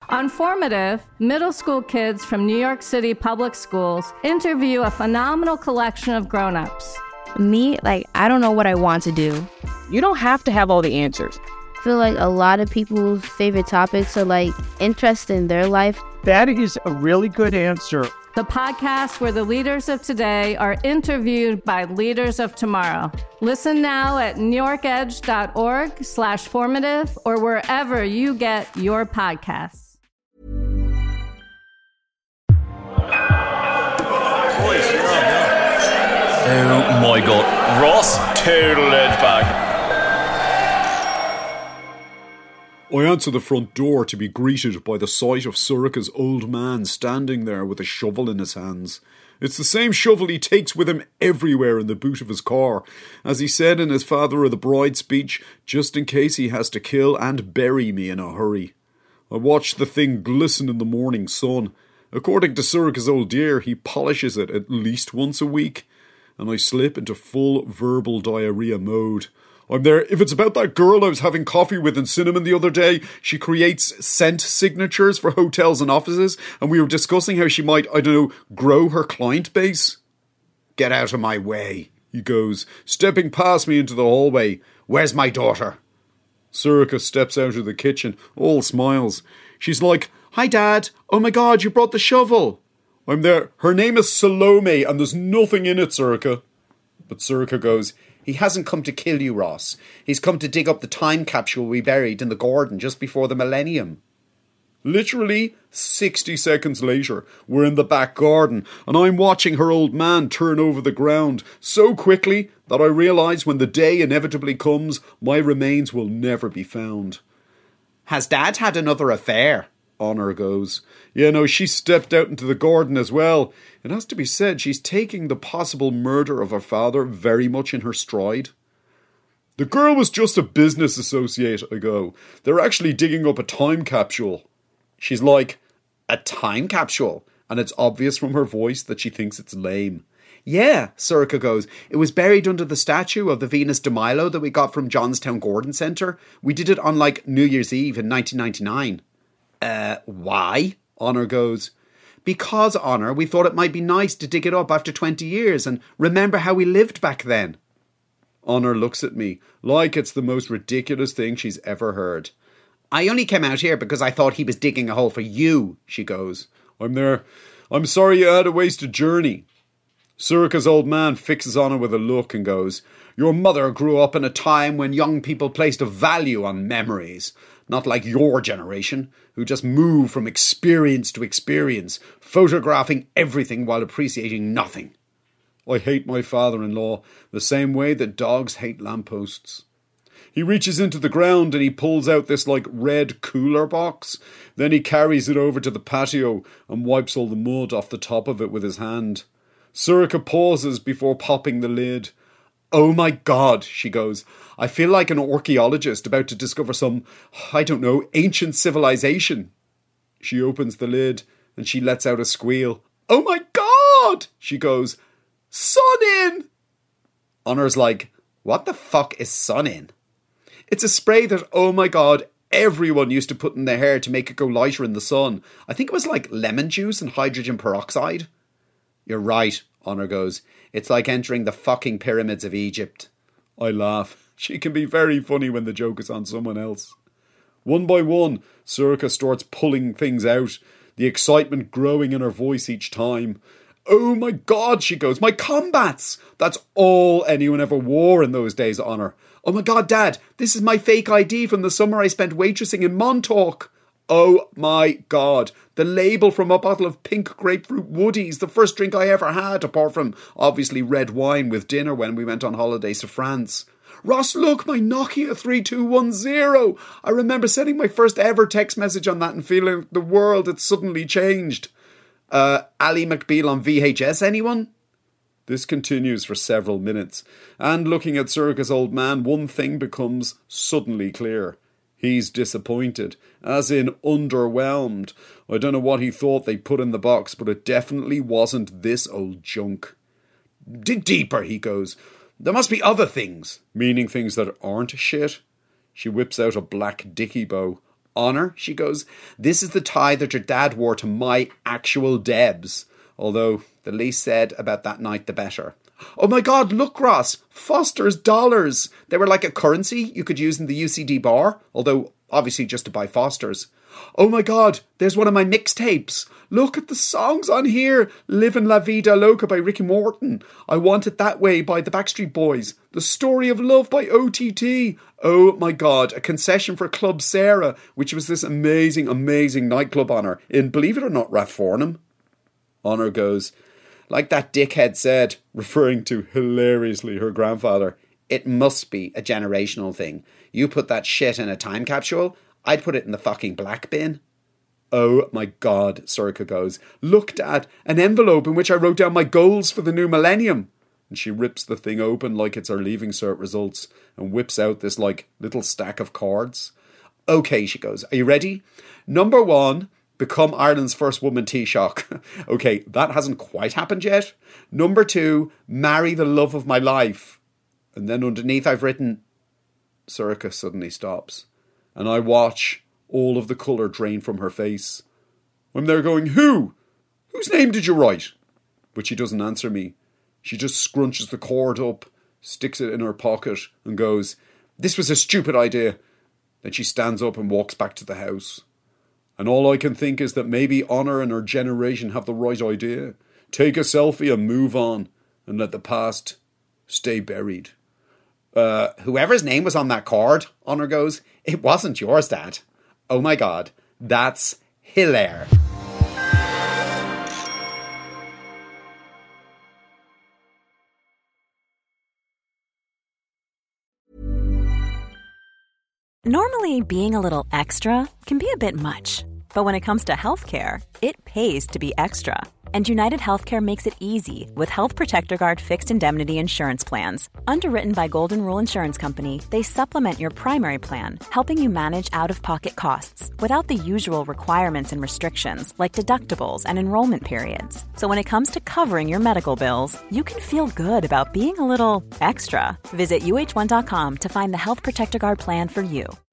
On Formative, middle school kids from New York City public schools interview a phenomenal collection of grown-ups. Me, I don't know what I want to do. You don't have to have all the answers. I feel like a lot of people's favorite topics are interest in their life. That is a really good answer. The podcast where the leaders of today are interviewed by leaders of tomorrow. Listen now at newyorkedge.org/formative or wherever you get your podcasts. Oh my god, Ross totally laid back. I answer the front door to be greeted by the sight of Sorcha's old man standing there with a shovel in his hands. It's the same shovel he takes with him everywhere in the boot of his car, as he said in his Father of the Bride speech, just in case he has to kill and bury me in a hurry. I watch the thing glisten in the morning sun. According to Sorcha's old dear, he polishes it at least once a week, and I slip into full verbal diarrhea mode. I'm there. If it's about that girl I was having coffee with in Cinnamon the other day, she creates scent signatures for hotels and offices, and we were discussing how she might, grow her client base. Get out of my way, he goes, stepping past me into the hallway. Where's my daughter? Sorcha steps out of the kitchen, all smiles. She's like, Hi, Dad. Oh my God, you brought the shovel. I'm there. Her name is Salome, and there's nothing in it, Sorcha. But Sorcha goes, He hasn't come to kill you, Ross. He's come to dig up the time capsule we buried in the garden just before the millennium. Literally 60 seconds later, we're in the back garden, and I'm watching her old man turn over the ground so quickly that I realise when the day inevitably comes, my remains will never be found. Has Dad had another affair? Honor goes. Yeah, no, she stepped out into the garden as well. It has to be said, she's taking the possible murder of her father very much in her stride. The girl was just a business associate, I go. They're actually digging up a time capsule. She's like, a time capsule? And it's obvious from her voice that she thinks it's lame. Yeah, Sorcha goes. It was buried under the statue of the Venus de Milo that we got from Johnstown Gordon Centre. We did it on New Year's Eve in 1999. Why? Honor goes, Because, Honor, we thought it might be nice to dig it up after 20 years and remember how we lived back then. Honor looks at me like it's the most ridiculous thing she's ever heard. I only came out here because I thought he was digging a hole for you, she goes. I'm there. I'm sorry you had a wasted journey. Sorcha's old man fixes Honor with a look and goes, Your mother grew up in a time when young people placed a value on memories. Not like your generation, who just move from experience to experience, photographing everything while appreciating nothing. I hate my father-in-law the same way that dogs hate lampposts. He reaches into the ground and he pulls out this red cooler box. Then he carries it over to the patio and wipes all the mud off the top of it with his hand. Sorcha pauses before popping the lid. Oh my God, she goes. I feel like an archaeologist about to discover some, ancient civilization. She opens the lid and she lets out a squeal. Oh my God, she goes. Sun in! Honor's like, what the fuck is sun in? It's a spray that, oh my God, everyone used to put in their hair to make it go lighter in the sun. I think it was like lemon juice and hydrogen peroxide. You're right, Honor goes. It's like entering the fucking pyramids of Egypt. I laugh. She can be very funny when the joke is on someone else. One by one, Sorcha starts pulling things out, the excitement growing in her voice each time. Oh my God, she goes, my combats! That's all anyone ever wore in those days, Honor. Oh my God, Dad, this is my fake ID from the summer I spent waitressing in Montauk. Oh my God, the label from a bottle of pink grapefruit Woodies, the first drink I ever had, apart from obviously red wine with dinner when we went on holidays to France. Ross, look, my Nokia 3210. I remember sending my first ever text message on that and feeling the world had suddenly changed. Ally McBeal on VHS, anyone? This continues for several minutes, and looking at Sorcha's old man, one thing becomes suddenly clear. He's disappointed, as in underwhelmed. I don't know what he thought they put in the box, but it definitely wasn't this old junk. Dig deeper, he goes. There must be other things. Meaning things that aren't shit. She whips out a black dicky bow. Honor, she goes, this is the tie that your dad wore to my actual Debs. Although the least said about that night, the better. Oh my God, look, Ross, Foster's dollars. They were like a currency you could use in the UCD bar, although obviously just to buy Foster's. Oh my God, there's one of my mixtapes. Look at the songs on here. Livin' La Vida Loca by Ricky Morton. I Want It That Way by the Backstreet Boys. The Story of Love by OTT. Oh my God, a concession for Club Sarah, which was this amazing, amazing nightclub Honor in, believe it or not, Rathfarnham. Honor goes, like that dickhead said, referring to hilariously her grandfather, it must be a generational thing. You put that shit in a time capsule, I'd put it in the fucking black bin. Oh my God, Sorcha goes, look, Dad, an envelope in which I wrote down my goals for the new millennium. And she rips the thing open like it's her Leaving Cert results and whips out this like little stack of cards. Okay, she goes, are you ready? Number 1, become Ireland's first woman Taoiseach. Okay, that hasn't quite happened yet. Number 2, marry the love of my life. And then underneath I've written... Sorcha suddenly stops. And I watch all of the colour drain from her face. I'm there going, who? Whose name did you write? But she doesn't answer me. She just scrunches the cord up, sticks it in her pocket and goes, this was a stupid idea. Then she stands up and walks back to the house. And all I can think is that maybe Honor and her generation have the right idea. Take a selfie and move on and let the past stay buried. Whoever's name was on that card, Honor goes, it wasn't yours, Dad. Oh my God, that's hilarious. Normally, being a little extra can be a bit much. But when it comes to healthcare, it pays to be extra. And United Healthcare makes it easy with Health Protector Guard fixed indemnity insurance plans. Underwritten by Golden Rule Insurance Company, they supplement your primary plan, helping you manage out-of-pocket costs without the usual requirements and restrictions like deductibles and enrollment periods. So when it comes to covering your medical bills, you can feel good about being a little extra. Visit UH1.com to find the Health Protector Guard plan for you.